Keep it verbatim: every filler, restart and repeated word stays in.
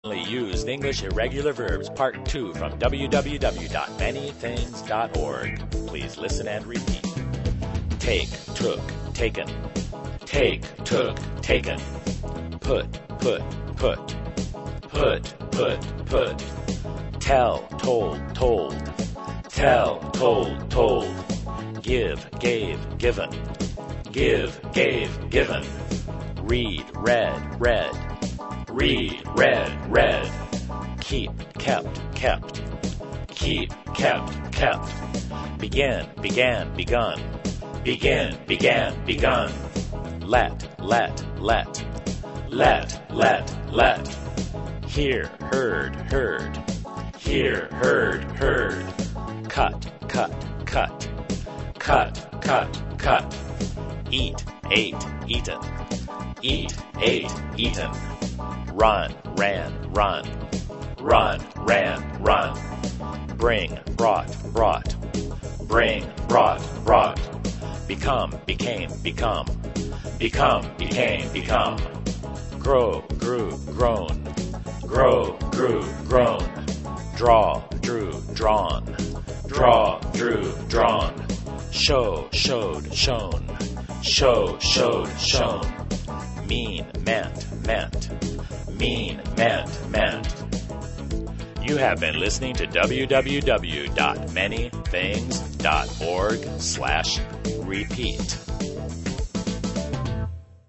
Used English Irregular Verbs Part two from w w w dot many things dot org. Please listen and repeat. Take, took, taken. Take, took, taken. Put, put, put. Put, put, put. Tell, told, told. Tell, told, told. Give, gave, given. Give, gave, given. Read, read, read. Read, read, read. Keep, kept, kept. Keep, kept, kept. Begin, began, begun. Begin, began, begun. Let, let, let. Let, let, let. Hear, heard, heard. Hear, heard, heard. Cut, cut, cut. Cut, cut, cut. Eat, ate, eaten. Eat, ate, eaten. Run, ran, run. Run, ran, run. Bring, brought, brought. Bring, brought, brought. Become, became, become. Become, became, become. Grow, grew, grown. Grow, grew, grown. Draw, drew, drawn. Draw, drew, drawn. Show, showed, shown. Show, showed, shown. Mean, meant, meant. Mean, meant, meant. You have been listening to w w w dot many things dot org slash repeat.